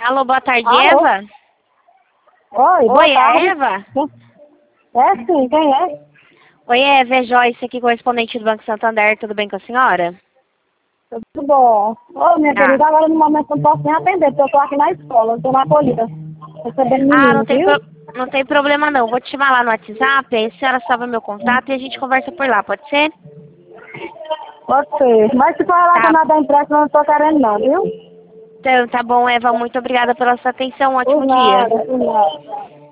Alô, boa tarde, Alô? Eva? Oi, boa Oi, é a tarde. Eva? É sim, quem é? Oi, Eva, é Joyce aqui, correspondente do Banco Santander. Tudo bem com a senhora? Tudo bom. Ô, minha Tá. querida, agora no momento não posso nem atender, porque eu tô aqui na escola, eu tô na acolhida, recebendo Ah, menino, viu? não tem problema não. Vou te chamar lá no WhatsApp, aí a senhora salva meu contato e a gente conversa por lá, pode ser? Pode ser. Mas se for Tá. relacionado a empréstimo, eu não tô querendo não, viu? Então, tá bom, Eva. Muito obrigada pela sua atenção. Um Por ótimo dia. nada, por nada.